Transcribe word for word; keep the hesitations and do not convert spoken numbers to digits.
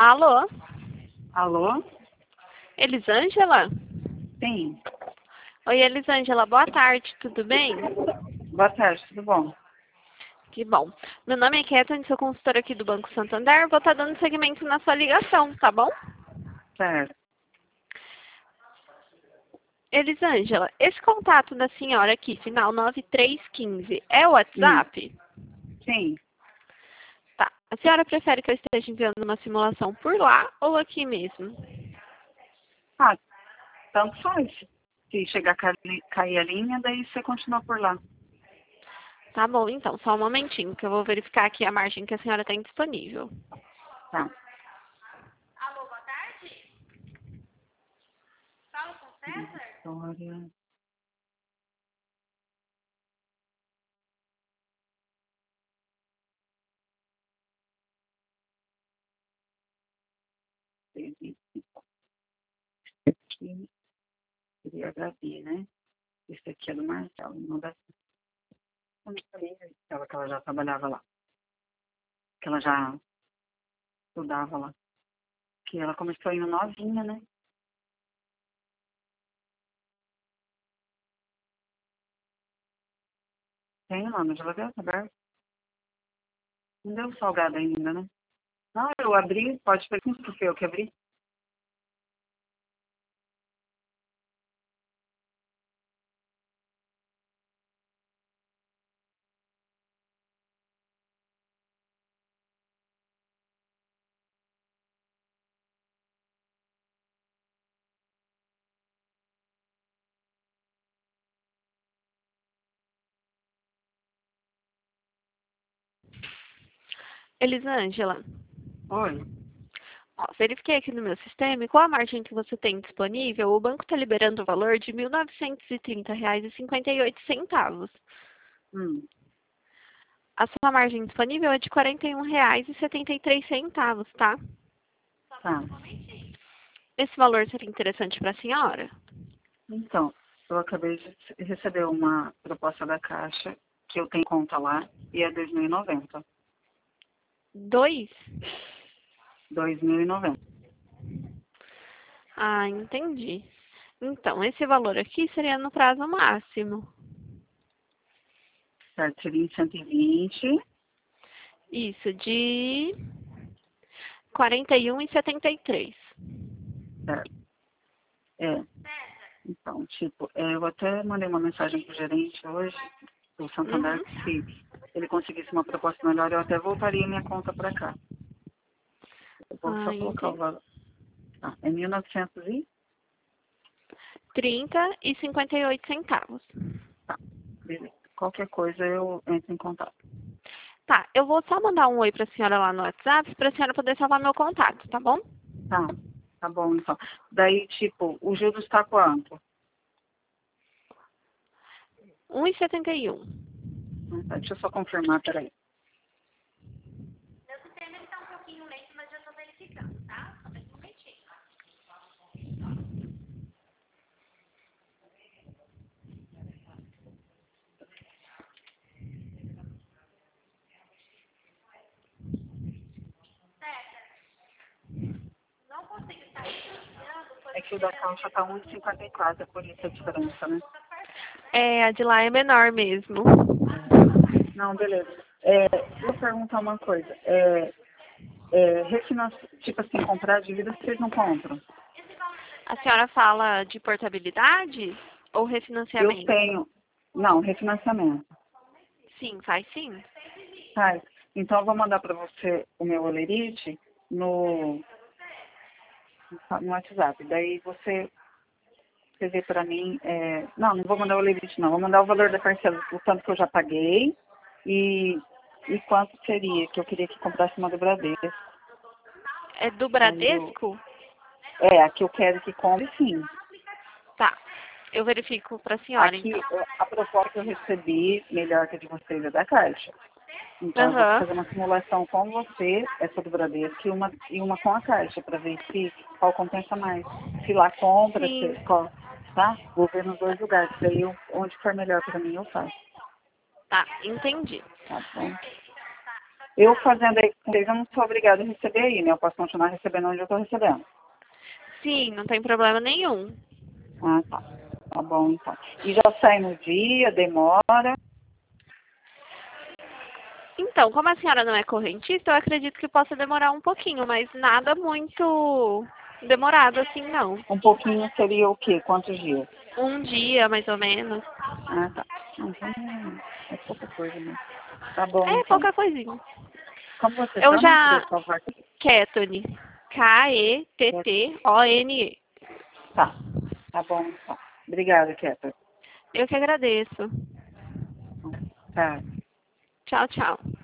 Alô? Alô? Elisângela? Sim. Oi, Elisângela, boa tarde, tudo bem? Boa tarde, tudo bom? Que bom. Meu nome é Kathleen, sou consultora aqui do Banco Santander. Vou estar dando seguimento na sua ligação, tá bom? Certo. Elisângela, esse contato da senhora aqui, final nove três um cinco, é o Hum. WhatsApp? Sim. Tá. A senhora prefere que eu esteja enviando uma simulação por lá ou aqui mesmo? Ah, tanto faz. Se chegar a ca- cair a linha, daí você continua por lá. Tá bom, então, só um momentinho, que eu vou verificar aqui a margem que a senhora tem disponível. Tá. Alô, boa tarde? Fala com o César? História. Aqui seria a Gabi, né? Esse aqui é do Marcelo. Não dá. Eu não falei ela que ela já trabalhava lá. Que ela já estudava lá. Que ela começou indo novinha, né? Tem lá na geladeira, tá aberto. Não deu salgado ainda, né? Não, eu abri, pode perguntar que foi eu que abri. Elisângela, Oi. ó, verifiquei aqui no meu sistema e qual a margem que você tem disponível, o banco está liberando o valor de mil novecentos e trinta reais e cinquenta e oito centavos. Hum. A sua margem disponível é de quarenta e um reais e setenta e três centavos, tá? Tá. Esse valor seria interessante para a senhora? Então, eu acabei de receber uma proposta da Caixa, que eu tenho conta lá, e é dois mil e noventa. Dois? dois mil e noventa. Ah, entendi. Então, esse valor aqui seria no prazo máximo. Certo, seria em cento e vinte. Isso, de quarenta e um e setenta e três. Certo. É. Então, tipo, é, eu até mandei uma mensagem pro gerente hoje, do Uhum. Santander, que se ele conseguisse uma proposta melhor, eu até voltaria minha conta para cá. Eu vou Ah, só colocar o entendi. valor. Ah, é mil e novecentos e... trinta e cinquenta e oito centavos. Tá, beleza. Qualquer coisa eu entro em contato. Tá, eu vou só mandar um oi pra senhora lá no WhatsApp pra senhora poder salvar meu contato, tá bom? Tá, tá bom, então. Daí, tipo, o juros está quanto? um e setenta e um. Ah, tá, deixa eu só confirmar, peraí. Meu sistema está um pouquinho lento, mas já estou verificando, tá? Só mais um momentinho. Não consigo estar iniciando, foi É que o porque da meu caixa tá um e cinquenta e quatro, é por isso a diferença, né? É, a de lá é menor mesmo. Não, beleza. É, vou perguntar uma coisa. É, é, refinanci... Tipo assim, comprar dívida vocês não compram? A senhora fala de portabilidade ou Eu refinanciamento? tenho. Não, refinanciamento. Sim, faz sim. Tá. Então eu vou mandar para você o meu olerite no, no WhatsApp. Daí você, você vê para mim. É... Não, não vou mandar o olerite, não. Vou mandar o valor da parcela, o tanto que eu já paguei e, e quanto seria, que eu queria que comprasse uma do Bradesco. É do Daí eu... Bradesco? É, a que eu quero que compre, sim. Tá. Eu verifico pra senhora, Aqui, então. eu- a proposta que eu recebi, melhor que a de vocês, é da Caixa. Então, eu vou Aham. fazer uma simulação com você, essa do Bradesco, e uma, e uma com a Caixa, para ver se qual compensa mais. Se lá compra, se, Sim. qual, tá? Vou ver nos dois lugares. Daí, eu, onde for melhor para mim, eu faço. Tá, entendi. Tá bom? Eu fazendo aí com vocês, eu não sou obrigada a receber aí, né? Eu posso continuar recebendo onde eu estou recebendo. Sim, não tem problema nenhum. Ah, tá. Tá bom, então. E já sai no dia, demora? Então, como a senhora não é correntista, eu acredito que possa demorar um pouquinho, mas nada muito demorado assim, não. Um pouquinho seria o quê? Quantos dias? Um dia, mais ou menos. Ah, tá. Então, é pouca coisa, né? Tá bom, É então. pouca coisinha. Como você Eu chama, já... por favor? Ketone. K E T T O N E. Tá. Tá bom, então. Obrigada, Kéter. Eu que agradeço. Tá. Tchau, tchau.